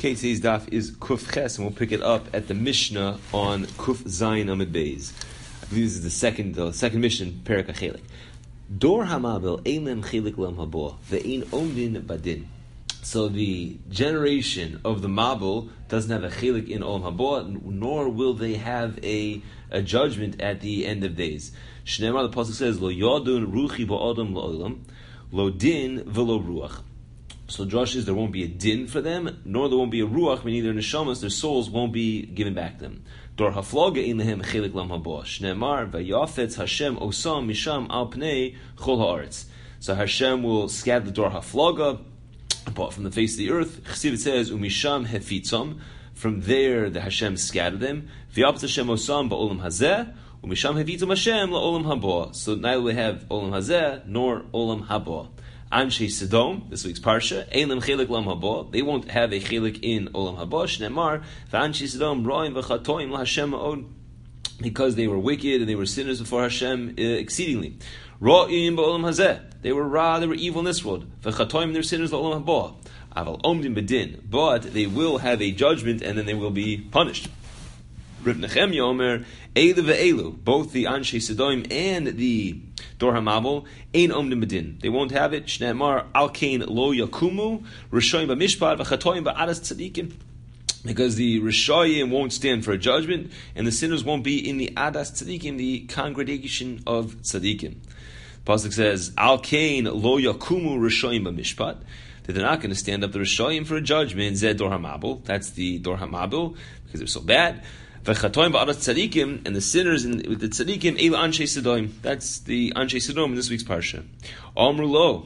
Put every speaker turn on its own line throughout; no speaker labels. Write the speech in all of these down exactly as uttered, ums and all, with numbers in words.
Okay, today's daf is Kuf Ches, and we'll pick it up at the Mishnah on Kuf Zayin Amid Beis. I believe this is the second, the second Mishnah, Perek HaChelik. Dor Hamabel Eilem Chelik Lam Habo Ve'ein Omdin Badin. So the generation of the Mabel doesn't have a chelik in Olam Haba, nor will they have a, a judgment at the end of days. Shneimar, the pasuk says, Lo yadun ruchi ba'adam la'olam, lo din v'lo ruach. So Josh is there won't be a din for them, nor there won't be a ruach, meaning their neshamas, their souls won't be given back to them. Dor hafloga in lehem chelik lam haba. Shneimar v'yafetz Hashem osam misham al pnei chol haaretz. So Hashem will scatter the Dor hafloga apart from the face of the earth. Chesiv says umisham hefitzam. From there the Hashem scattered them. V'yapet Hashem osam ba'olam hazeh. Umisham hefitzam Hashem la'olam haba. So neither we have olam hazeh nor olam haba. Anshe Sodom, this week's parsha, Eilem Chelik Lam Haba. They won't have a chelik in Olam Haba. Shneimar, V'Anshe Sodom Roim V'Chatoim LaHashem Ma'od, because they were wicked and they were sinners before Hashem uh, exceedingly. Roim Ba'Olam Hazeh, they were ra, they were evil in this world. V'Chatoim, they're sinners Olam Haba. Aval Omdim Bedin, but they will have a judgment and then they will be punished. Reb Nechemya Omer, Eilu ve'elu, both the Anshe Sodom and the Dor HaMabel, Ein Omdim Bedin. They won't have it. Shneimar Al Kain Lo Yakumu, Rishoyim B'Mishpat, V'Chatoyim Ba'adas Tzadikim. Because the Rishoyim won't stand for a judgment, and the sinners won't be in the Adas Tzadikim, the congregation of Tzadikim. Pasuk says, Al Kain Lo Yakumu, Rishoyim B'Mishpat. That they're not going to stand up the Rishoyim for a judgment. Zed Dor HaMabel. That's the Dor HaMabel, because they're so bad. V'chatoim ba'adas tzadikim, and the sinners in with the tzadikim, Eila Anshe Sodom. That's the Anshe Sodom in this week's parsha. Amru lo.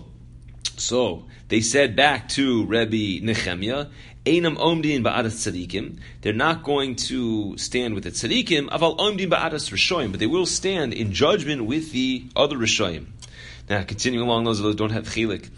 So they said back to Rabbi Nechemya, Einam omdin ba'adas tzadikim. They're not going to stand with the tzadikim, aval omdin ba'adas rishoyim, but they will stand in judgment with the other rishoyim. Now, continuing along those, those don't have chilik.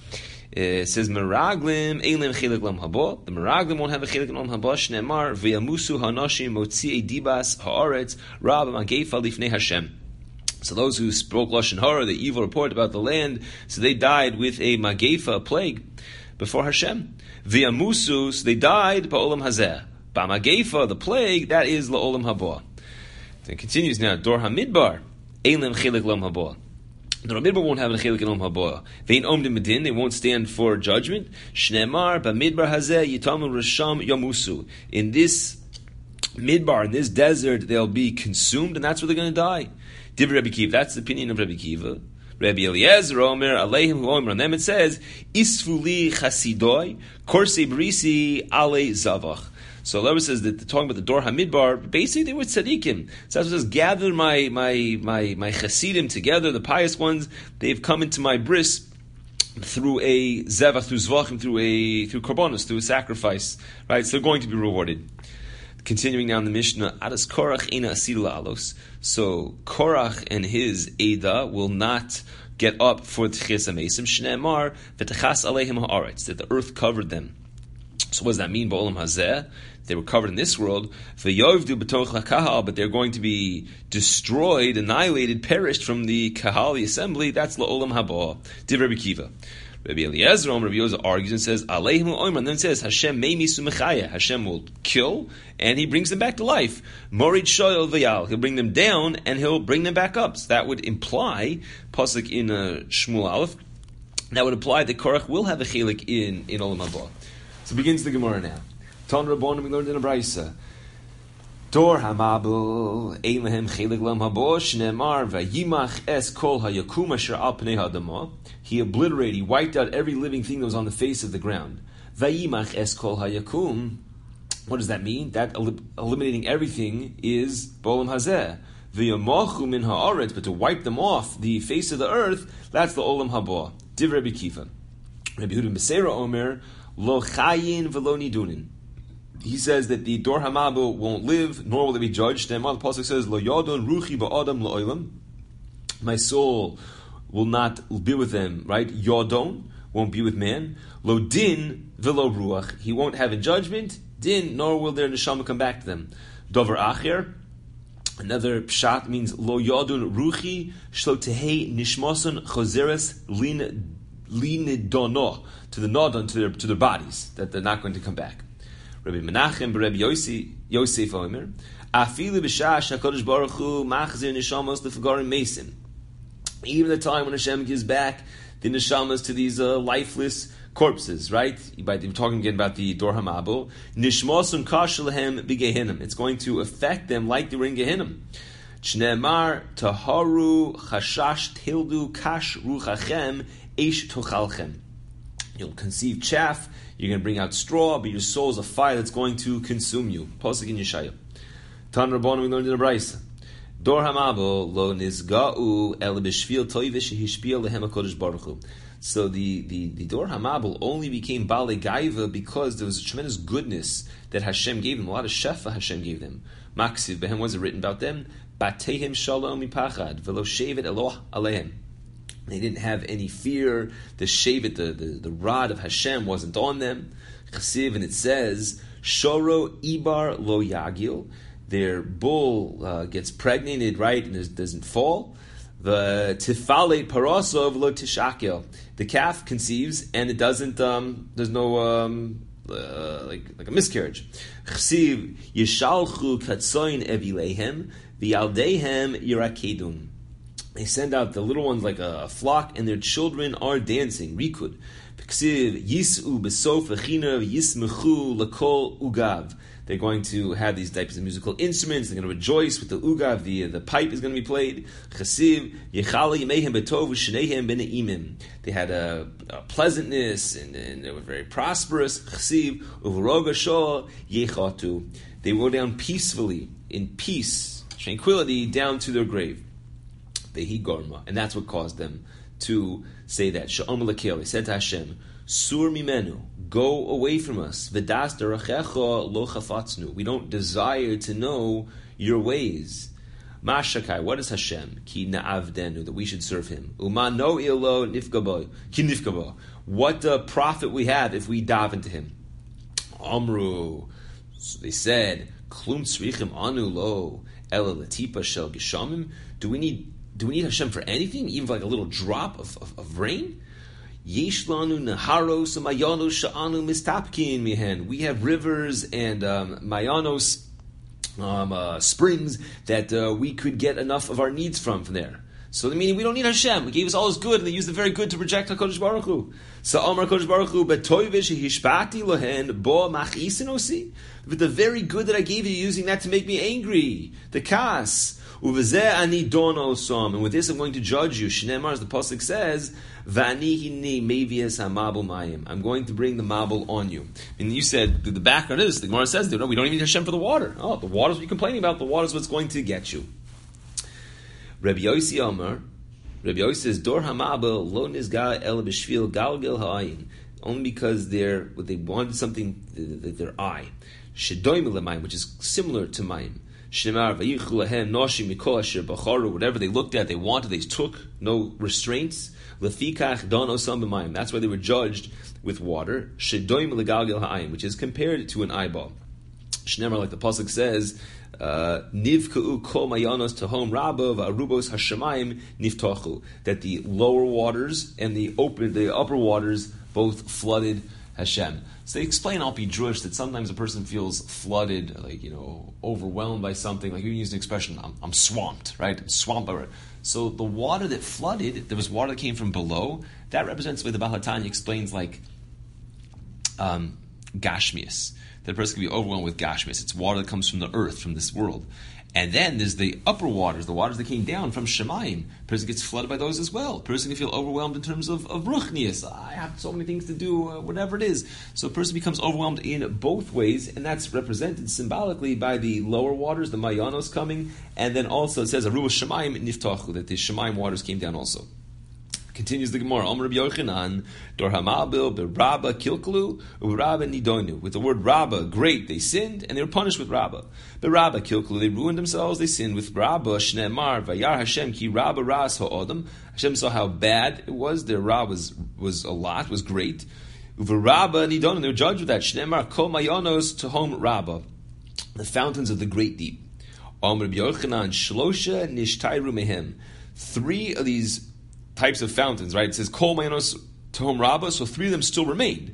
It says Meraglim Eilim Chelik Lam Haba. The Meraglim won't have a Chelik Lam Haba. Shneimar V'yamusu Hanashim Motziei Dibas Haaretz Rab Magefa Lifnei Hashem. So those who spoke lashon hara, the evil report about the land, so they died with a Magefa, a plague, before Hashem. V'yamusu, so they died ba'olam hazeh. Ba'magefa, the plague, that is la'olam haba. Then it continues now. Dor Hamidbar Eilim Chelik Lam Haba. The Ramidbar won't have a chelik in Olam Haba. Vein omdim medin, they won't stand for judgment. Shneimar b'midbar hazeh yitamu risham yamusu. In this midbar, in this desert, they'll be consumed, and that's where they're going to die. Div Rabbi Kiva. That's the opinion of Rabbi Kiva. Rabbi Eliezer Omer Aleihim Hu Omer. On them it says Isfuli Chasidoi Korsei Brisi Ale Zavach. So the Rebbe says that talking about the Dor HaMidbar, basically they were tzaddikim. So it says, gather my my my my chasidim together, the pious ones. They've come into my bris through a zevach, through zvachim, through a through korbanos, through a sacrifice. Right, so they're going to be rewarded. Continuing now in the Mishnah, Adas Korach Eina Asidu La'alos. So Korach and his Eidah will not get up for Tchias HaMesim. Shneimar v'techas aleihim haaretz, that the earth covered them. So what does that mean? Ba'olam hazeh, they were covered in this world. V'yovdu b'toch ha'kahal, but they're going to be destroyed, annihilated, perished from the kahal, the assembly. That's la'olam haba. Div Rabbi Kiva. Rabbi Eliezer, Rabbi Eliezer argues and says, Aleihim omer, and then it says, Hashem meimisu mechaya. Hashem will kill, and He brings them back to life. Morid shoyel v'yal. He'll bring them down, and He'll bring them back up. So that would imply, pasuk in uh, Shmuel Aleph, that would imply that Korach will have a chelik in, in olam haba. So begins the Gemara now. Ton Rabbanim, we learned in a Brisa. Dor HaMabel, Ein Lehem Chelik Lam Haba, Shneimar V'yimach Es Kol HaYakum Asher Al Pnei HaAdama. He obliterated, he wiped out every living thing that was on the face of the ground. V'yimach Es Kol HaYakum. What does that mean? That el- eliminating everything is B'olam Hazeh. V'yamachu Min Ha'aretz, but to wipe them off the face of the earth, that's the Olam Haba. Div Rabbi Kiva. Rabbi Yehuda Beseira Omer, Lo chayin v'lo nidunin. He says that the Dor HaMabel won't live, nor will they be judged. And the Pasuk says, Lo yadon ruchi ba'adam la'olam. My soul will not be with them, right? Yadon won't be with man. Lo din v'lo ruach. He won't have a judgment. Din, nor will their neshama come back to them. Dover acher. Another pshat means Lo yadon ruchi shlo tehei nishmason choseres lin linidono, to the nodon, to their to their bodies, that they're not going to come back. Rabbi Menachem, Rabbi Yosef, Yosef Omer, Afilu b'shash HaKadosh Baruch Hu machzir neshamos lefagorim mesim. Even the time when Hashem gives back the neshamas to these uh, lifeless corpses, right? We're talking again about the Dor HaMabul. Nishmosun kash lehem b'gehinnim. It's going to affect them like they were in Gehinnim. Shneemar taharu chashash tildu kash ruchachem eish tochalchem. You'll conceive chaff, you're going to bring out straw, but your soul is a fire that's going to consume you. Pasuk in Yeshaya. Tan Rabbanu, we learned in the Brayso. Dor HaMabul lo nizga'u el b'shvil toivish hishpil lehem HaKadosh Baruch Hu. So the, the, the Dor HaMabul only became Baalei Gaiva because there was a tremendous goodness that Hashem gave them, a lot of shefa Hashem gave them. Maksiv, behem was it written about them? Batehim shalom mipachad, velo shevet Eloh alehem. They didn't have any fear. The shevet, the, the, the rod of Hashem wasn't on them. Chasiv, and it says, Shoro ibar lo yagil. Their bull uh, gets pregnated, right, and it doesn't fall. The tifale parosov lo tishakel. The calf conceives and it doesn't. Um, there's no um, uh, like like a miscarriage. Chsiv yishalchu katsoin evilehem v'yaldehem yirakedum. They send out the little ones like a flock, and their children are dancing. Rikud. Chsiv yisu besof echina yismechu lakol ugav. They're going to have these types of musical instruments. They're going to rejoice with the ugav. The the pipe is going to be played. Chasiv yechala yimehem betov u'shneihem b'ne'imim. They had a, a pleasantness and, and they were very prosperous. Chasiv u'v'roga shol yechatu. They were down peacefully, in peace, tranquility, down to their grave. Vehi gorma, and that's what caused them to say that. Sha'om l'kel. They said to Hashem, Sur mimenu, go away from us. V'das derachecha lo chafatznu. We don't desire to know your ways. Mashakai, what is Hashem? Ki na'avdenu, that we should serve Him. Uma no ilo nifgabo, ki nifgabo. What uh, profit we have if we dive into Him? Amru, so they said, klum tzrichim anu lo ela latipa shel geshamim. Do we need do we need Hashem for anything, even for like a little drop of, of, of rain? Yeshlanu naharos mayanos sha'anu mistapkin mihen. We have rivers and um, mayanos, um, uh, springs that uh, we could get enough of our needs from from there. So, meaning we don't need Hashem. He gave us all His good, and they used the very good to reject HaKadosh Baruch Hu. So, Amar HaKadosh Baruch Hu, betoivish hishpati lohen bo machisinosi. With the very good that I gave you, using that to make me angry. The kas. Uvezeh ani don osam. And with this I'm going to judge you. Shneimar, as the pasuk says, Vani hini mevias hamabul mayim. I'm going to bring the mabul on you. And you said, the background is, the Gemara says, no, we don't even need Hashem for the water. Oh, the water's what you're complaining about. The water's what's going to get you. Rabbi Yossi Omer, Rabbi Yossi says, Dor hamabul lo nizga el b'shvil galgel ha'ayin. Only because they're, they wanted something, their eye. Shedoim lemayim, which is similar to mayim. Shemar vayichu lahem noshim mikol asher bacharu. Whatever they looked at, they wanted, they took, no restraints. Lefikach don osam b'mayim. That's why they were judged with water. Shedoim legalgel ha'ayin, which is compared to an eyeball. Shnemar, like the pasuk says, nivka'u kol mayanos tahom rabba v'arubos hashemayim niftachu. That the lower waters and the open, the upper waters both flooded Hashem. So they explain, I'll be drush, that sometimes a person feels flooded, like, you know, overwhelmed by something. Like you use an expression, I'm, I'm swamped, right? I'm swamped. So the water that flooded, there was water that came from below. That represents the way the Baal HaTanya explains, like um, gashmias. That a person can be overwhelmed with gashmias. It's water that comes from the earth, from this world. And then there's the upper waters, the waters that came down from Shemayim. A person gets flooded by those as well. A person can feel overwhelmed in terms of, of ruchnias. I have so many things to do, uh, whatever it is. So a person becomes overwhelmed in both ways, and that's represented symbolically by the lower waters, the Mayanos coming, and then also it says, Aruba Shemayim niftachu, that the Shemayim waters came down also. Continues the Gemara, Om Rabbi Yochanan, Dor HaMabul, Berabba Kilklu, Urabba Nidonu. With the word Rabba, great, they sinned, and they were punished with Rabba. Berabba Kilklu, they ruined themselves, they sinned with Rabba, Shneemar, Vayar Hashem, Ki Rabba Ras Ha'odam. Hashem saw how bad it was, their Ra was, was a lot, was great. Urabba Nidonu, they were judged with that. Shneemar, Kol Mayonos Tehom Rabba, the fountains of the great deep. Om Rabbi Yochanan, Shlosha Nishtairu Mehem. Three of these types of fountains, right? It says Kol Mayanos Tehom Rabba, so three of them still remained.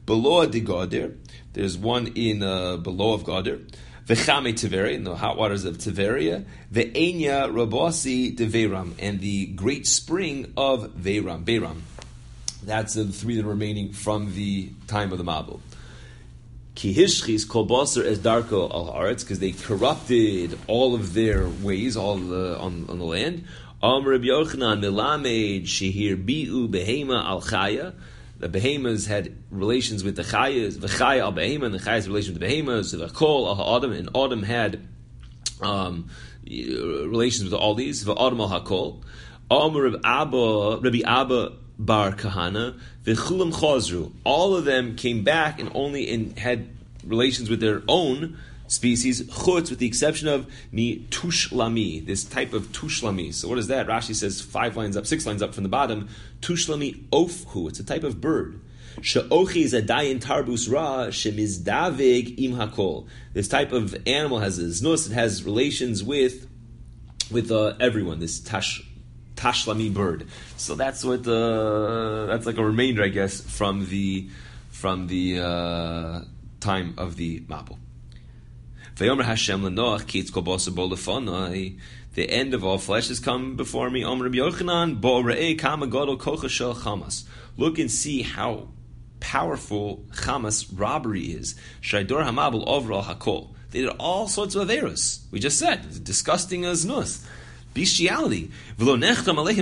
below de Gader. There's one in uh, below of Gader. V'chame Tiveria, in the hot waters of Tiveria. Ve'enya Rabasi de Veiram, and the great spring of Veiram. Beiram. That's the three that are remaining from the time of the Mabul. Ki hishchis kol baser es darko al haaretz, because they corrupted all of their ways, all the, on, on the land. Am Rabbi Yochanan milamed shehir bi'u behema al chaya. The behemoths had relations with the chayas, the chaya al behema, and the chayas had relations with the behemoths. The kol al ha'adam, and Adam had um, relations with all these. The Adam al hakol. Am Rabbi Abba, Rabbi Abba bar Kahana, v'chulam chazru. All of them came back and only in, had relations with their own species, chutz, with the exception of mi tushlami, this type of tushlami. So what is that? Rashi says five lines up, six lines up from the bottom, tushlami ofhu. It's a type of bird. She'ochi is a dayin tarbus ra shemizdavig im hakol. This type of animal has a znus, it has relations with with uh, everyone, this tash tashlami bird. So that's what uh, that's like a remainder, I guess, from the from the uh, time of the Mabul. Vayomer Hashem lenoach ki itzkol basa bo lefanai. The end of all flesh has come before me. Omer Rabbi Yochanan bo re'ei kama gadol kocha shel Chamas. Look and see how powerful Chamas robbery is. Shaydor hamabul overall hakol. They did all sorts of averos. We just said disgusting as nus. Bestiality. But the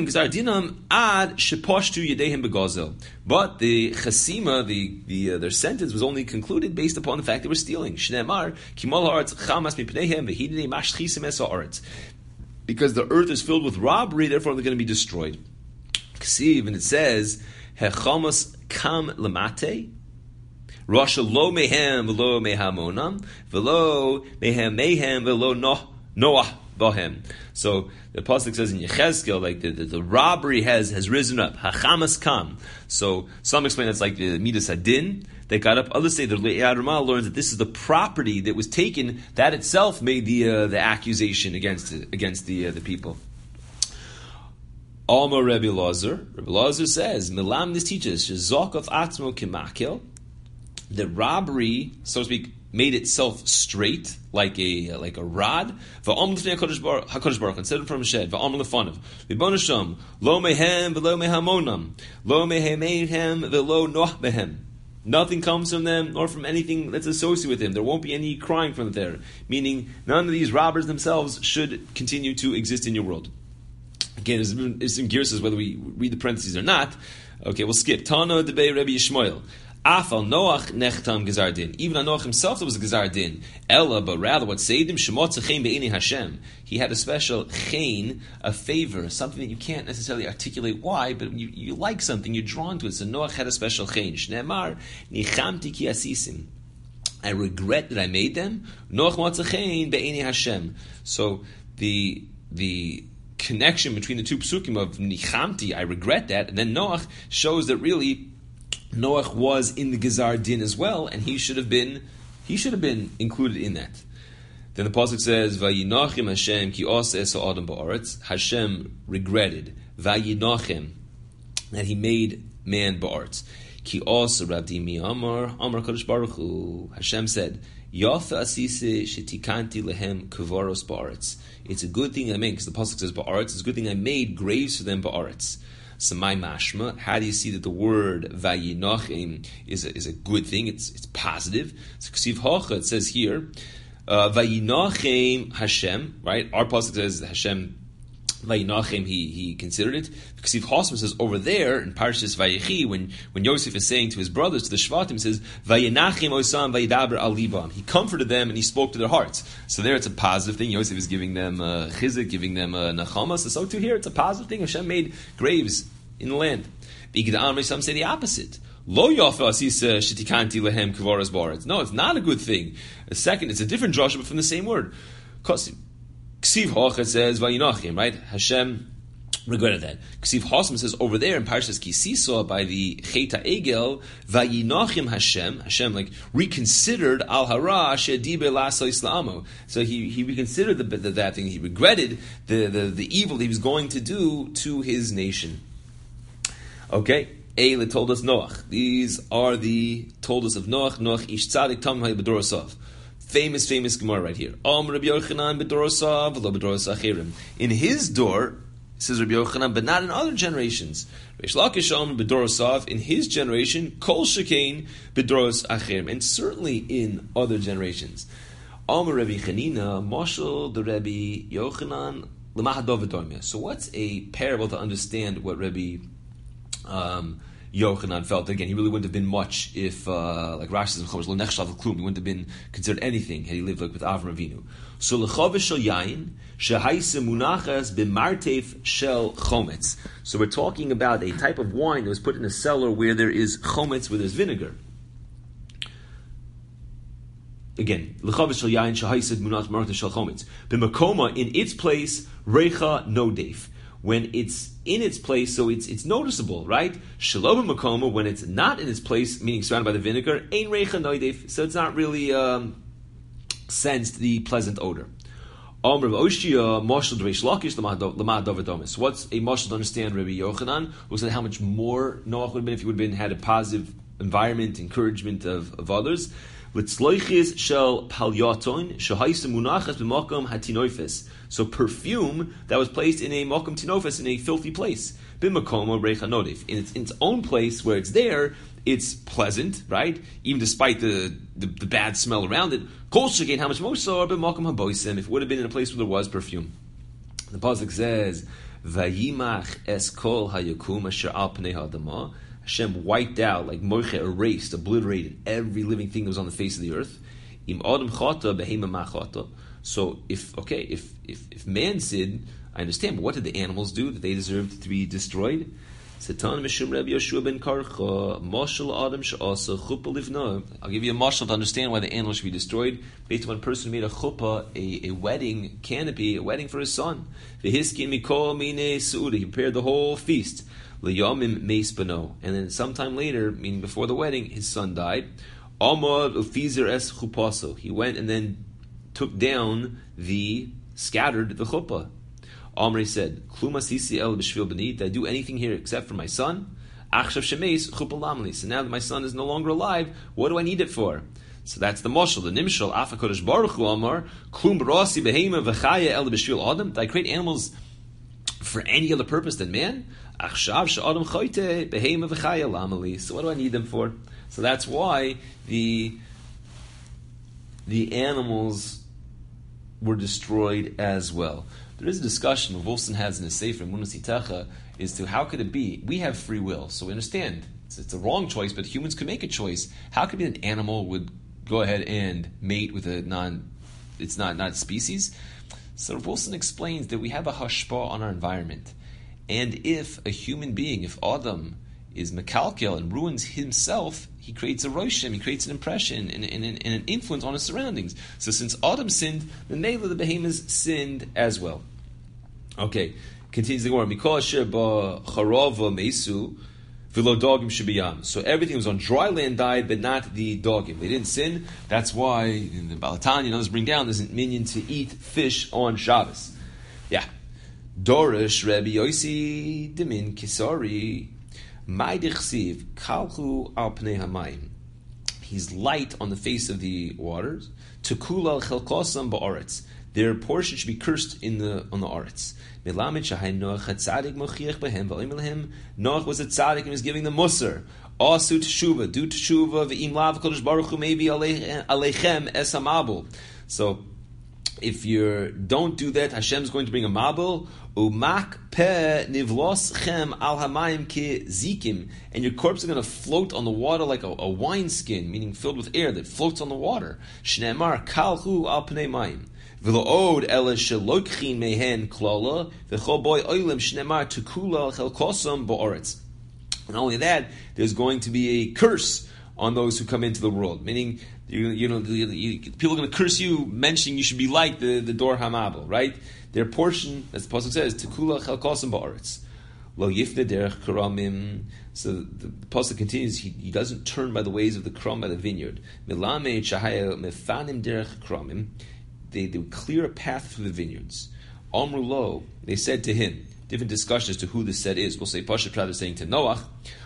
chasima, the, the uh, their sentence was only concluded based upon the fact they were stealing. Because the earth is filled with robbery, therefore they're going to be destroyed. And it says, Hechamas kam lamate. Rasha lo mehem velo mehamonam velo mehem mehem velo noah bohem. So the pasuk says in Yechezkel, like the, the, the robbery has, has risen up. Hachamas kam. So some explain it's like the midas hadin that got up. Others say the Le'ad Ramah learns that this is the property that was taken that itself made the uh, the accusation against against the uh, the people. Alma Rebbe Lazar. Rebbe Lazar says, Milam, this teaches Shezokov Atzmo Kimakel. The robbery, so to speak, made itself straight, like a like a rod. Va'am l'fnei HaKadosh Baruch Hu, said from Hashem. Va'am l'fanav. V'bon Hashem, lo mehem v'lo mehamonam, lo mehemehem v'lo noah mehem. Nothing comes from them, nor from anything that's associated with them. There won't be any crying from there. Meaning, none of these robbers themselves should continue to exist in your world. Again, it's in Girsa whether we read the parentheses or not. Okay, we'll skip. Tana debei Rabbi Yishmael. Afal Noach nechtam gezar din. Even on Noach himself there was a gezar din. Ella, but rather what saved him, shemot zechein be'ini Hashem. He had a special chein, a favor, something that you can't necessarily articulate why, but you, you like something, you're drawn to it. So Noach had a special chein. Shneemar, nichamti ki asisim. I regret that I made them. Noach motzechein be'ini Hashem. So the the connection between the two psukim of nichamti, I regret that, and then Noach shows that really Noach was in the Gezar Din as well, and he should have been he should have been included in that. Then the pasuk says, "Vayinachim Hashem ki asa es ha'adam ba'aretz." Hashem regretted Vayinachim that he made man ba'aretz. Ki asa Rabdi mi Amar Amar Kadosh Baruch Hu. Hashem said, "Yafa asise shetikanti lehem kavaros ba'aretz." It's a good thing I made, because the pasuk says ba'aretz. It's a good thing I made graves for them ba'aretz. So my mashma, how do you see that the word vayinachim is a, is a good thing? It's it's positive. So ksiv hocha, it says here, uh, vayinachim Hashem, right? Our pasuk says Hashem vayinachim, he he considered it. Ksiv hocha says over there in Parshas Vayechi, when when Yosef is saying to his brothers, to the Shvatim, says vayinachim osam vayidaber al libam. He comforted them and he spoke to their hearts. So there it's a positive thing. Yosef is giving them uh, chizuk, giving them uh, nachama. So so too here it's a positive thing. Hashem made graves in the land. Some say the opposite. Lo yafa asisa shetikanti lehem kavaras baretz. No, it's not a good thing. A second, it's a different drasha, but from the same word. Ksiv hocha says vayinachim, right? Hashem regretted that. Ksiv Hosam says over there in Parshas Kisisa by the Cheta Egel, vayinachim Hashem, Hashem like reconsidered al hara shediber lasa islamo. So he, he reconsidered the, the, that thing. He regretted the, the, the evil he was going to do to his nation. Okay, Eile told us Noach. These are the told us of Noach. Noach ish tzadik tamim b'dorosav. Famous, famous Gemara right here. Am Rabbi Yochanan b'dorosav v'lo b'dorosav achirim. In his door, says Rabbi Yochanan, but not in other generations. Reish Lakish am b'dorosav, in his generation, kol shekain b'doros achirim, and certainly in other generations. Am Rabbi Chanina, Moshel the Rabbi Yochanan l'mahadov v'dormia. So what's a parable to understand what Rabbi Um, Yochanan felt? Again, he really wouldn't have been much if, uh, like Rashi says, lo nechshav klum. He wouldn't have been considered anything had he lived like with Avram Avinu. So lechavish shel yayin shehaisa munachas b'martef shel chometz. So we're talking about a type of wine that was put in a cellar where there is chometz, where there's vinegar. Again, lechavish shel yayin shehaisa munachas b'martef shel chometz. B'makoma, in its place, reicha nodef. When it's in its place, so it's it's noticeable, right? Shalom makoma, when it's not in its place, meaning surrounded by the vinegar, ein reicha noidef, so it's not really um, sensed the pleasant odor. Amr of Oshia, Moshel Reish Lakish, Lamad Dovadomis. What's a moshel to understand Rabbi Yochanan, who said how much more Noach would have been if he would have been had a positive environment, encouragement of, of others. Litzloichis shel palyaton shehayis munachas b'makom hatinoifes. So perfume that was placed in a makom tinofes, in a filthy place. B'makom reicha nodif. In its in its own place where it's there, it's pleasant, right? Even despite the, the, the bad smell around it. Kol shekein, how much more so b'makom haboisem, if it would have been in a place where there was perfume. The pasuk says, "Vayimach es kol hayakum asher al pnei ha'adamah." Hashem wiped out, like Moiche, erased, obliterated every living thing that was on the face of the earth. Im adam chata behema ma chata. So if okay, if if if man sinned, I understand. But what did the animals do that they deserved to be destroyed? Satan mishum Rabbi Yoshua ben Karcha mashal adam she'asa chuppah livna. I'll give you a mashal to understand why the animals should be destroyed. Based on a person who made a chuppah, a, a wedding canopy, a wedding for his son. V'hiskin mikol mine su'uda. He prepared the whole feast. L'yamim meis bano. And then sometime later, meaning before the wedding, his son died. Amad ufizer es chupaso. He went and then took down the, scattered the chuppah. Amri said, Kluma sisi el b'shvil b'ni. Did I do anything here except for my son? Achshav shemeis chuppah lamli. So now that my son is no longer alive, what do I need it for? So that's the moshel, the nimshal. Afa kodesh baruch hu amar klum barasi behema v'chaya el b'shvil adam. Did I create animals for any other purpose than man? Achshav she'adam choyte behema v'chaya lamli. So what do I need them for? So that's why the the animals were destroyed as well. There is a discussion Wolfson has in his Sefer Emunas Itecha is to how could it be? We have free will, so we understand it's, it's a wrong choice, but humans could make a choice. How could it be an animal would go ahead and mate with a non? It's not not species. So Wolfson explains that we have a hashpah on our environment, and if a human being, if Adam is mekalkel and ruins himself, he creates a roshim, he creates an impression and, and, and an influence on his surroundings. So since Adam sinned, the Mela, the behemoths, sinned as well. Okay, continues the Gemara. Mikol asher b'charava mesu v'lo dogim shebiyam. So everything was on dry land died, but not the dogim. They didn't sin. That's why in the Balatanya, and others bring down, there's a minyan to eat fish on Shabbos. Yeah. Dorish Rabbi Yosi Demin Kisari. Ma'dichsiv kalchu al pnei hamayim. He's light on the face of the waters. Tekulal chelkosam ba'aretz. Their portion should be cursed in the on the aretz. Melamed shahay Noach hatzadik mochiach behem v'olim lehem. Noach was a tzaddik and was giving them musar. Asu teshuva, do teshuva v'im lav kodesh baruch hu maybe aleichem es hamabul. So if you don't do that, Hashem is going to bring a mabul. Umak pe nivlos chem al hamayim ke zikim, and your corpse is going to float on the water like a, a wine skin, meaning filled with air that floats on the water. Shneimar kalchu al pnei mayim v'lo'od ele shelokchin mehen klala v'chol boy oilem shneimar tekula chelkosam ba'aretz. Not only that, there's going to be a curse on those who come into the world, meaning you, you know you, you, people are going to curse you, mentioning you should be like the, the Dor Hamabel, right? Their portion, as the pasuk says, Tekula chelkosam ba'aretz, lo yifne derech karamim. So the, the pasuk continues. He, he doesn't turn by the ways of the kram, by the vineyard. Milame shahaya mefanim derech karamim. They they would clear a path through the vineyards. Amru lo, they said to him. Different discussion as to who this said is. We'll say Pashat Prat is saying to Noach,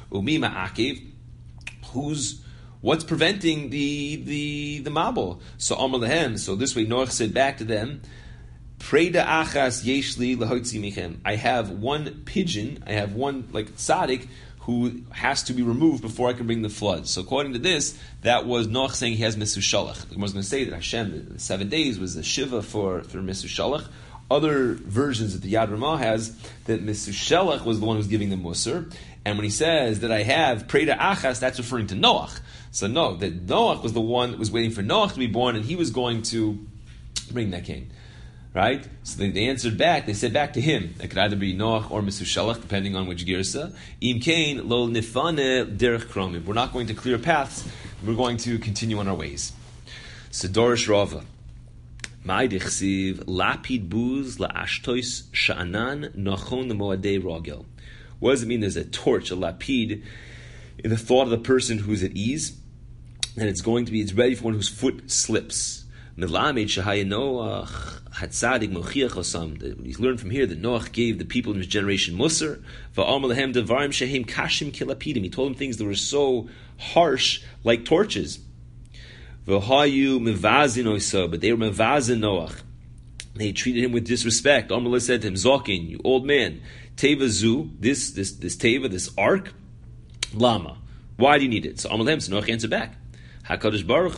Umi ma'akev, who's what's preventing the the the mabul? So Amar lehem. So this way Noach said back to them, Preda achas yeshli lahotzi michem. I have one pigeon, I have one like tzaddik who has to be removed before I can bring the flood. So according to this, that was Noach saying he has Misu Shalach. I was going to say that Hashem, the seven days was a Shiva for, for Misu Shalach. Other versions that the Yad Ramah has, that Misu Shalach was the one who was giving the Musar. And when he says that I have Preda Achas, that's referring to Noach. So no, that Noach was the one that was waiting for Noach to be born, and he was going to bring that king. Right? So they, they answered back, they said back to him, it could either be Noach or Misu Shalach, depending on which girsa. Im kain lo nifane derech kromim. We're not going to clear paths, we're going to continue on our ways. So Dorish Rava. Mai dichsiv lapid buz la'ashtois sha'anan nachon l'moadei rogel. What does it mean there's a torch, a lapid, in the thought of the person who's at ease, and it's going to be, it's ready for one whose foot slips. Melamed shahaya Noach hatzadik mochiach osam. We learn from here that Noach gave the people in his generation musar. Va'amar lehem devarim shehem kashim kilapidim. He told them things that were so harsh, like torches. V'hayu mevazin oisa, but they were mevazin Noach. They treated him with disrespect. Amar said to him, Zokin, you old man, teva zu, this this this teva, this ark, lama. Why do you need it? So Amar lehem, so Noach answered back, Hakadosh Baruch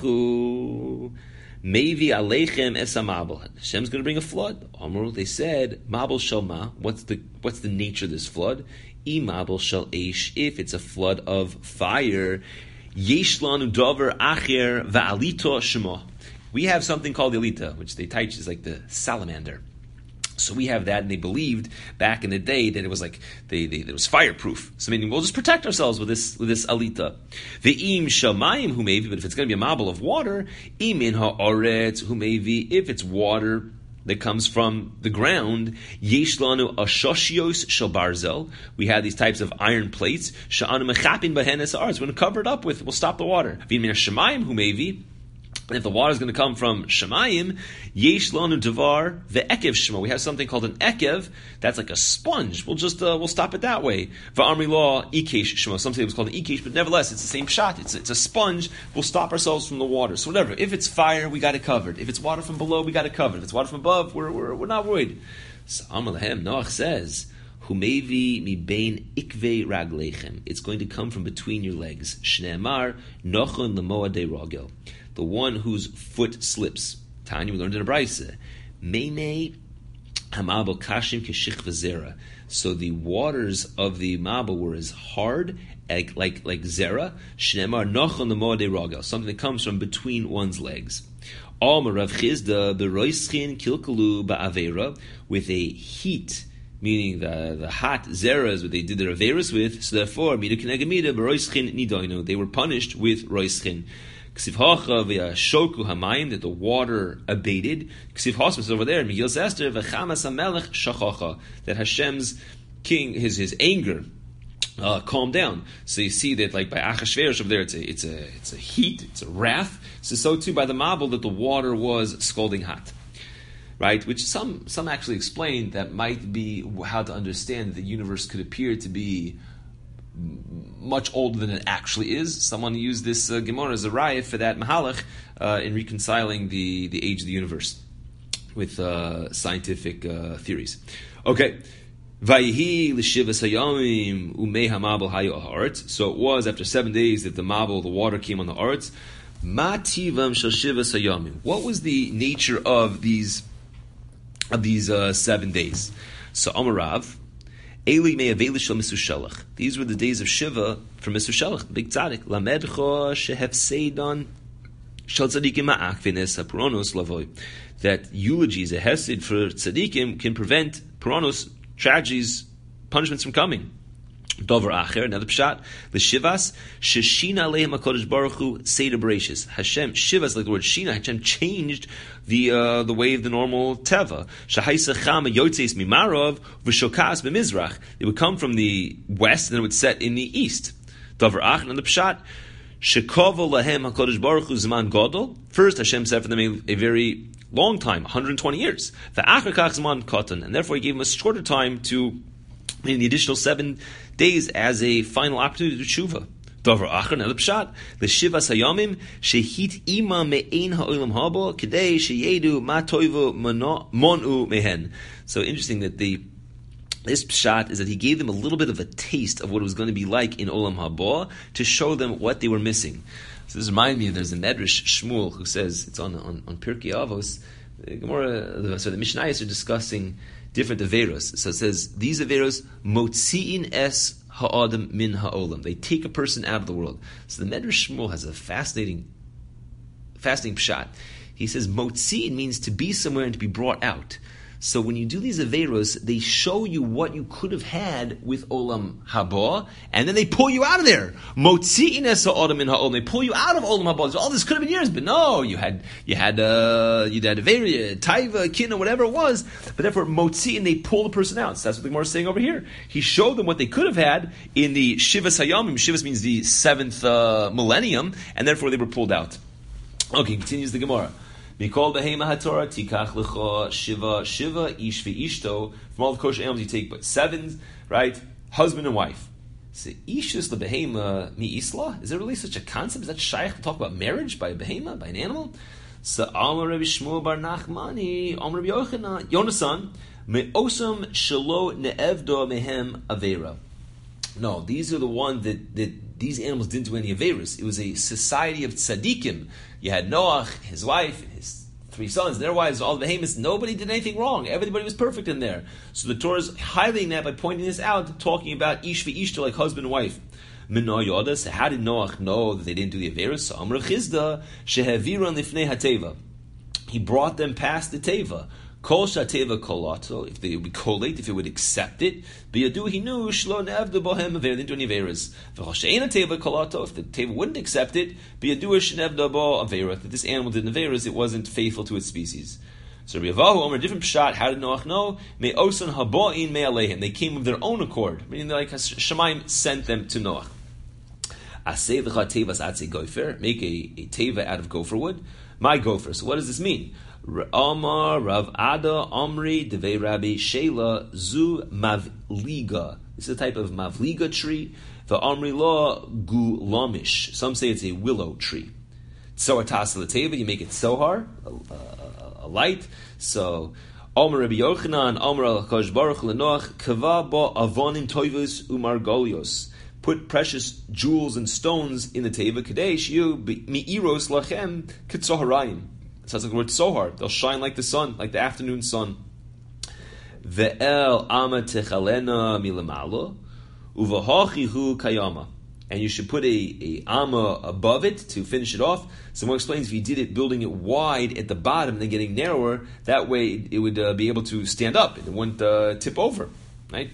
Hu. Maybe aleichem es mabel. Hashem's going to bring a flood. Amru, they said, mabel shel ma. What's the what's the nature of this flood? I mabel shel eish. If it's a flood of fire, yesh lanu dover acher va'alito shema. We have something called the alita, which they teach is like the salamander. So we have that, and they believed back in the day that it was like they, they it was fireproof. So meaning we'll just protect ourselves with this with this alita. Ve'im shamayim humevi, but if it's going to be a mabel of water, imin ha'aretz humevi, if it's water that comes from the ground, yesh lanu ashoshios shel barzel. We have these types of iron plates. Sha'anu mechapin bahenes arz. We're going to cover it up with. We'll stop the water. Ve'im shamayim humevi. And if the water is going to come from Shemayim, Yesh Lanu Devar ve'ekev Shema. We have something called an ekev. That's like a sponge. We'll just uh, we'll stop it that way. Va'amri law ikesh Shema. Some say it was called an ikesh, but nevertheless, it's the same shot. It's it's a sponge. We'll stop ourselves from the water. So whatever. If it's fire, we got it covered. If it's water from below, we got it covered. If it's water from above, we're we're, we're not worried. So Amar Lahem, Noach says, Humevi mi bein ikvei raglechem. It's going to come from between your legs. Shneemar nochon lemoadei rogel. The one whose foot slips. Tanya, we learned in a brayse. Meimei hamabel kashim keshich v'zera. So the waters of the mabel were as hard like like, like zera. Shneemar nochon lemoadei rogel. Something that comes from between one's legs. Al Rav Chizda beroischin kilkalu ba'avera, with a heat, meaning the, the hot zeras what they did their averas with. So therefore, mida k'negamida beroischin nidoinu. They were punished with roischin. Ksiv hacha v'yashoku hamayim, that the water abated. Ksiv hasma is over there. Megillas Esther v'chamas hamelech shachacha, that Hashem's king, his his anger uh, calmed down. So you see that, like by Achashverosh over there, it's a it's a it's a heat, it's a wrath. So so too by the Mabul, that the water was scalding hot, right? Which some some actually explain that might be how to understand that the universe could appear to be much older than it actually is. Someone used this uh, Gemara as a raya for that Mahalach uh, in reconciling the, the age of the universe with uh, scientific uh, theories. Okay. Vayihi l'shivas hayamim umei hamabel hayu haaretz. So it was after seven days that the mabel, the water, came on the aretz. Ma tivam shel shivas hayamim. What was the nature of these of these uh, seven days? So Amarav, Eli me avelish Misu Shalach. These were the days of Shiva for Misu Shalach, the big tzaddik. Lamedcha shehefseidon shel tzaddikim ma'akvines hapuronos lavoy. That eulogies, a hesed for tzaddikim, can prevent puronos, tragedies, punishments from coming. Dover acher, another pshat, the shivas sheshina aleim hakodesh baruch hu seder bereishis. Hashem shivas, like the word shina. Hashem changed the uh, the way of the normal teva. Shahaisa chama yotzeis mimarov v'shokas b'mizrach. It would come from the west and then it would set in the east. Dover acher, another pshat. Shekovo lahem hakodesh baruch hu zman gadol. First, Hashem said for them a, a very long time, one hundred twenty years. The acher kach zman katan, and therefore He gave them a shorter time to in the additional seven days as a final opportunity to tshuva. Dover achar another pshat l'shivas hayamim shehit ima me'ein ha'olam haba kedei sheyedu ma toivu monu mehen. So interesting that the this pshat is that he gave them a little bit of a taste of what it was going to be like in Olam Haba to show them what they were missing. So this reminds me, there's a Medrash Shmuel who says, it's on on, on Pirkei Avos, the Gemara, so the Mishnayos are discussing different Averos. So it says, these Averos, motzi'in es ha'adam min ha'olam. They take a person out of the world. So the Medrash Shmuel has a fascinating, fascinating pshat. He says, motzi'in means to be somewhere and to be brought out. So when you do these Averos, they show you what you could have had with Olam Haba, and then they pull you out of there. Motzi'in es ha'adam min ha'olam. They pull you out of Olam Haba. So, oh, this could have been yours, but no, you had you had uh, you had Averia, Taiva, Kin, or whatever it was. But therefore, Motzi'in, they pull the person out. So that's what the Gemara is saying over here. He showed them what they could have had in the Shivas Hayamim. Shivas means the seventh uh, millennium, and therefore they were pulled out. Okay, continues the Gemara. Mikol behema haTorah tikach lecha shiva shiva ish ve'ishto. From all the kosher animals you take but seven, right? Husband and wife. So ishus lebehema mi isla. Is there really such a concept? Is that shaykh to talk about marriage by a behema, by an animal? So Amar Rabbi Shmuel bar Nachmani, Amar Rabbi Yochanan, Yonasan me'osam shelo ne'evdo mehem avera. No, these are the ones that, that these animals didn't do any averas. It was a society of tzaddikim. You had Noach, his wife, his three sons, their wives, all the behemoths. Nobody did anything wrong. Everybody was perfect in there. So the Torah is highlighting that by pointing this out, talking about ish v'ishto, like husband and wife. Mino yoda. So how did Noach know that they didn't do the averas? So Amr Chizda shehaviran lifnei hateva. He brought them past the teva. Kol shateva kolato, if they would collate, if it would accept it, biyadu he knew shlo ne'evdu bohem aver, they didn't do any averas. V'chol she'ena teva kolato, if the teva wouldn't accept it, biyadu shenevdu bo avera, that this animal did averas, it wasn't faithful to its species. So Rabbi Avahu, Omer, different pshat, how did Noach know? Me osan habo'in me aleihem, they came of their own accord, meaning like Shemaim sent them to Noach. Aseh v'cha tevas atze gofer, make a, a teva out of gopher wood. My gopher. So what does this mean? Amar Rav Ada Amri Devei Rabbi Shela Zu Mavliga. This is a type of Mavliga tree. The Amri Law Gulamish. Some say it's a willow tree. Tzohar Tasel Teva, you make it Tzohar, a, a, a light. So Amar Rabbi Yochanan Amar Al Kosh Baruch Lenoach Kava Bo Avonim Toivus Umargolios. Put precious jewels and stones in the Teva Kadesh you Mi'iros Lachem Ketzoharayim. Sounds like the word Tzohar. They'll shine like the sun, like the afternoon sun. Ve'el ama techalena milamalo, uvahachihu kayama. And you should put a, a ama above it to finish it off. Someone explains if you did it building it wide at the bottom and then getting narrower, that way it, it would uh, be able to stand up. It wouldn't uh, tip over. Right?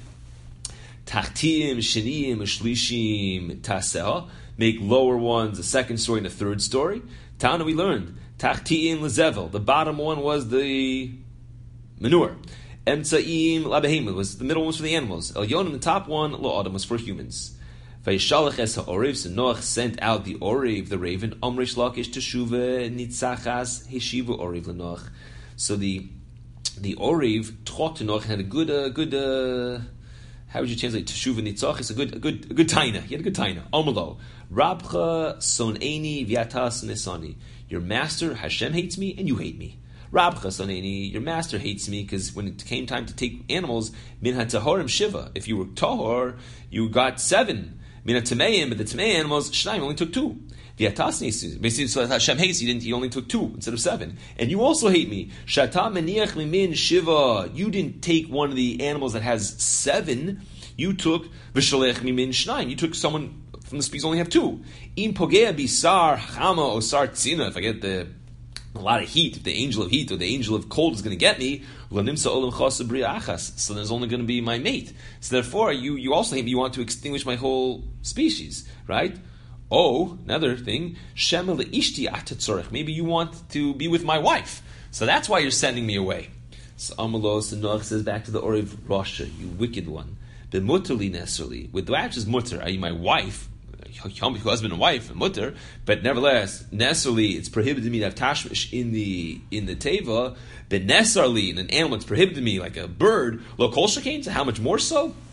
Tachtim, sheniyim, shlishim, taseh. Make lower ones, a second story and a third story. Tana, we learned. Tachtiim lezevel. The bottom one was the manure. Emtsaim labehim was the middle one was for the animals. Elyon, the top one, lo adam, was for humans. Vayishalach es ha'oriv. So Noach sent out the oriv, the raven. Omrish lakish teshuva nitzachas heshivu oriv lenoach. So the the oriv talked to Noach and had a good uh, good. Uh, how would you translate teshuva nitzach? It's a good a good a good taina. He had a good taina. Omalo rabcha soneni v'yatas nesani. Your master, Hashem, hates me, and you hate me. Rabcha soneni, your master hates me, because when it came time to take animals, min ha-tahorim shiva. If you were tahor, you got seven. Min ha-tameim, but the tamei animals, shnaim, only took two. V'yatas basically, so Hashem hates you, didn't he only took two instead of seven. And you also hate me. Shata meniach mimin shiva. You didn't take one of the animals that has seven. You took v'shalech mimin shnaim. You took someone from the species only have two. Im pogea bisar chama osar tzina. If I get the a lot of heat, if the angel of heat or the angel of cold is going to get me, lanimsa olam chasa bria achas. So there's only going to be my mate. So therefore, you you also you want to extinguish my whole species, right? Oh, another thing, shema leishti atatzorech. Maybe you want to be with my wife, so that's why you're sending me away. So Amalos and Noach says back to the Oriv Rasha, you wicked one. B'mutterli nesrli. With the which is mutter, are you my wife? Husband and wife and mutter, but nevertheless, necessarily it's prohibited me to have tashmish in the in the teva. But necessarily in an animal, it's prohibited me like a bird. Lo kol shekain. So how much more so?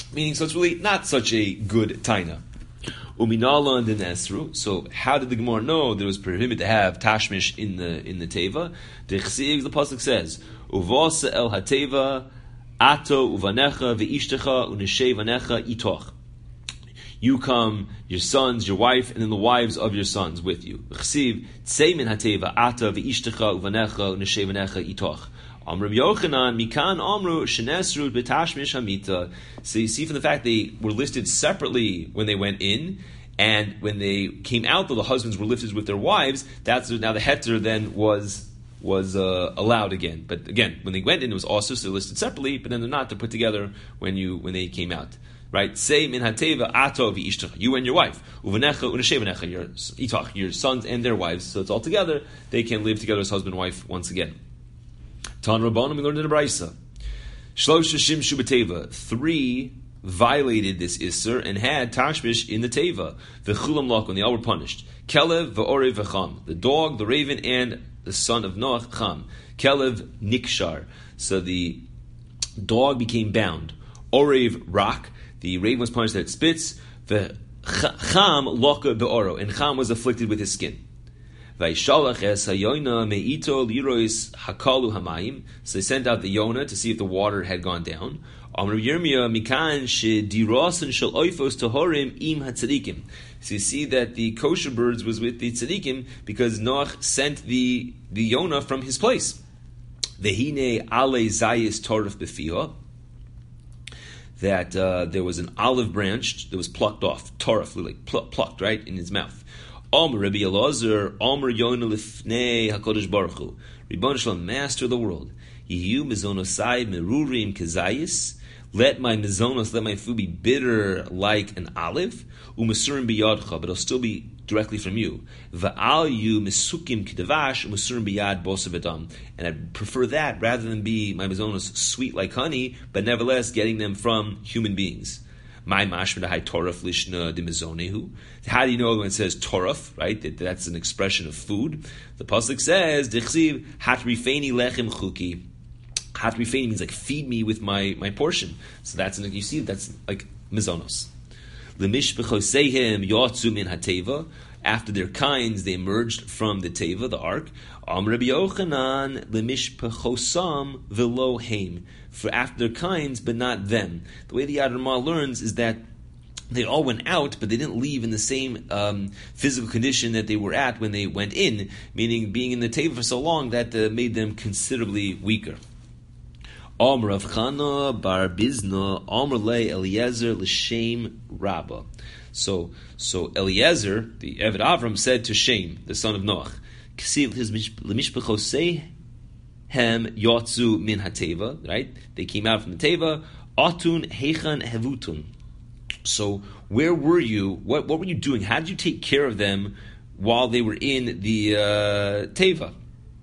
Meaning, so it's really not such a good taina. Uminala and the Nesru. So how did the Gemara know there was prohibited to have tashmish in the in the teva? The Chsiv, the pasuk says, Uvasa el hateva ato uvanecha veishtecha uneshe vanecha itoch. You come, your sons, your wife, and then the wives of your sons with you. Chsiv tseimin hateva ata veishtecha uvanecha uneshe vanecha itoch. Amr Yochanan Mikan Amru Shenesru B'Tashmish Hamita. So you see from the fact they were listed separately when they went in, and when they came out, though the husbands were lifted with their wives. That's now the heter then was was uh, allowed again. But again, when they went in, it was also so listed separately. But then they're not to put together when you when they came out. Right? Say min hateva ato v'ishtach. You and your wife. Uvanecha uneshevanecha. Your itach, your sons and their wives. So it's all together. They can live together as husband and wife once again. Tan Rabbanim, we learned in the Brisa. Shlosh Shimshu b'teva. Three violated this Isser and had tashmish in the teva. V'chulam lakon, they all were punished. Kelev v'orev v'cham. The dog, the raven, and the son of Noach, Cham. Kelev nikshar. So the dog became bound. Orev rak. The raven was punished that it spits. The Cham loka be'oro. And Cham was afflicted with his skin. So they sent out the Yonah to see if the water had gone down. So you see that the kosher birds was with the tzadikim because Noach sent the, the Yonah from his place. That uh, there was an olive branch that was plucked off, toraf, like pl- plucked, right, in his mouth. Om Rabbi Elazar, Om Yonah Lifnei Hakadosh Baruch Hu, Ribbon Shalom, Master of the world. Yehu mizonosai merurim kezayis. Let my mizonos, let my food be bitter like an olive. Umasurim biyadcha, but it'll still be directly from you. Va'al yu misukim kedavash umasurim biyad bosavedam. And I prefer that rather than be my mizonos sweet like honey, but nevertheless getting them from human beings. My mashma high toraf lishna dimizonehu. How do you know when it says toraf, right? That, that's an expression of food. The pasuk says, "Dechsiv hatrifeni lechem chuki." Hatrifeni means like feed me with my, my portion. So that's an, you see that's like mizonos. Lemishpechoseihem yotzu min hateva. After their kinds, they emerged from the teva, the ark. Am Rabbi Yochanan lemishpechosam velo heim. For after their kinds, but not them. The way the Yad Ramah learns is that they all went out, but they didn't leave in the same um, physical condition that they were at when they went in, meaning being in the teva for so long that uh, made them considerably weaker. Om Rav Chana bar Bizna, Om Rei Eliezer l'Shem Rabba. So, so Eliezer, the Eved Avram, said to Shem, the son of Noach, Ksiv his l'mishpechosei hem yotzu min hateva, right? They came out from the teva. Atun heichan hevutun. So where were you? What what were you doing? How did you take care of them while they were in the uh, teva?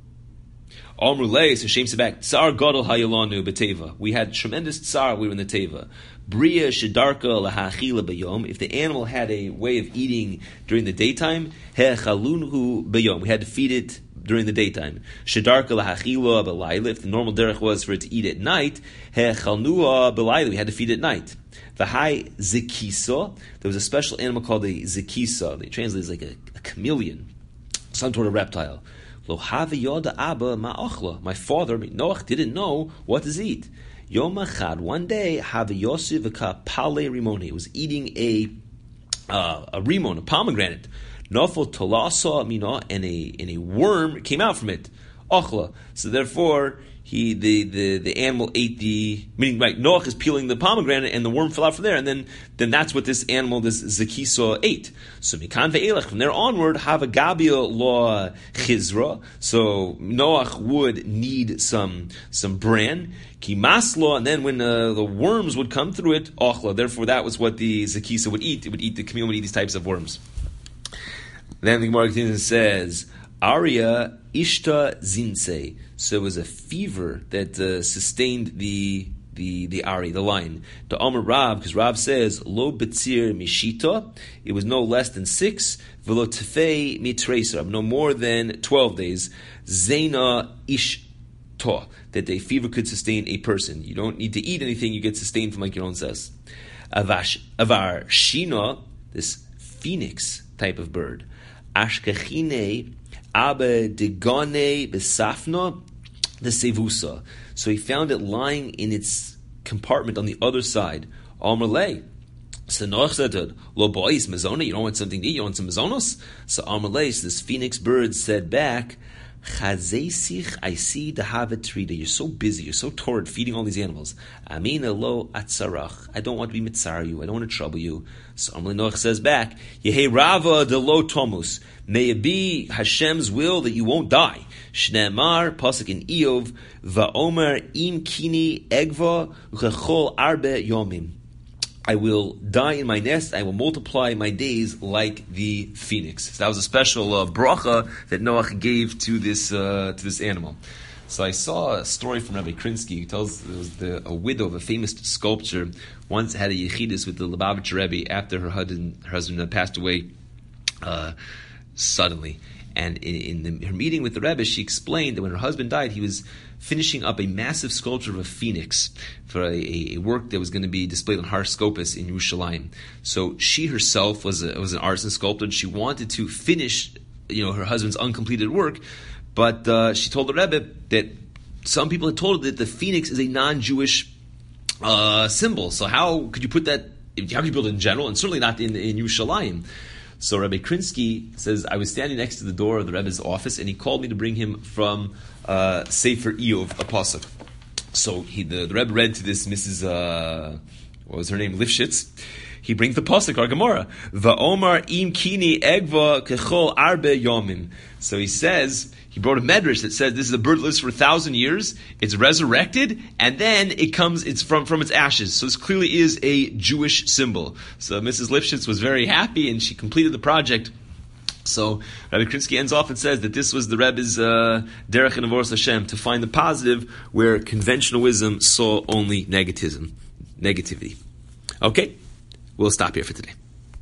Amrulei, so Shem said back, Tsar gadol hayalanu beteva. We had tremendous tsar. We were in the teva. Bria shedarka lahachila bayom. If the animal had a way of eating during the daytime, hechalunhu bayom. We had to feed it during the daytime. Shedarka lahachila belayla. If the normal derech was for it to eat at night, hechalnua belayla. We had to feed it at night. V'hai zekisa. There was a special animal called a zekisa. They translate as like a, a chameleon, some sort of reptile. Lo havi yoda abba ma'ochla. My father, Noach, didn't know what to eat. Yom achad, one day, havi yosef v'ka pale rimoni. It was eating a uh, a rimon, a pomegranate. Nofel talasa mina, and a and a worm came out from it. Ochla. So therefore, he the, the, the animal ate the, meaning right, Noach is peeling the pomegranate and the worm fell out from there, and then, then that's what this animal, this Zekisa, ate. So mikan ve'elech, from there onward, have a gabia lo chizra. So Noach would need some some bran, ki maslo, and then when uh, the worms would come through it, ochla. Therefore, that was what the Zekisa would eat. It would eat the chameleon, would eat these types of worms. Then the Gemara continues and says, Arya ishta zinse. So it was a fever that uh, sustained the the the Ari, the lion. To Amar Rav, because Rav says, Lo betzir mishita, it was no less than six, velo tefei mitreser, no more than twelve days, zena ishta, that a fever could sustain a person. You don't need to eat anything, you get sustained from like your own says. Avash, avar shina, this phoenix type of bird. Ashkechine abe degane besafna the sevusa. So he found it lying in its compartment on the other side. Amalei. So Noach said to it, Lo bois mezona, you don't want something to eat, you want some mezonos? So Amalei, this phoenix bird, said back, Chazesich, I see the havetrida. You're so busy, you're so torrid feeding all these animals. Amina lo atzarach. I don't want to be mitzar you, I don't want to trouble you. So Amalei Noach says back, Yehe rava de lo tomus. May it be Hashem's will that you won't die. Shneemar, pasuk in Eov, va'omer im kini egva uchechol arbe yomim. I will die in my nest, I will multiply my days like the phoenix. So that was a special uh, bracha that Noach gave to this uh, to this animal. So I saw a story from Rabbi Krinsky. He tells it was the, a widow of a famous sculptor once had a yechidus with the Lubavitcher Rebbe after her husband, her husband had passed away uh, suddenly. And in, in the, her meeting with the Rebbe, she explained that when her husband died, he was finishing up a massive sculpture of a phoenix for a, a, a work that was going to be displayed on Har Scopus in Yerushalayim. So she herself was a, was an artist and sculptor, and she wanted to finish, you know, her husband's uncompleted work. But uh, she told the Rebbe that some people had told her that the phoenix is a non-Jewish uh, symbol. So how could you put that? How could you build it in general, and certainly not in in Yerushalayim? So Rabbi Krinsky says, I was standing next to the door of the Rebbe's office, and he called me to bring him from uh, Sefer Eov, a pasuk. So he, the, the Rebbe read to this Missus Uh, what was her name, Lifshitz. He brings the pasuk, our Gemara, Va'omar im kini egva kechol arbe yomim. So he says, he brought a medrash that says this is a bird that lives for a thousand years, it's resurrected, and then it comes, it's from, from its ashes. So this clearly is a Jewish symbol. So Missus Lifshitz was very happy, and she completed the project. So Rabbi Krinsky ends off and says that this was the Rebbe's uh, derech and avoros Hashem, to find the positive where conventionalism saw only negativism, negativity. Okay, we'll stop here for today.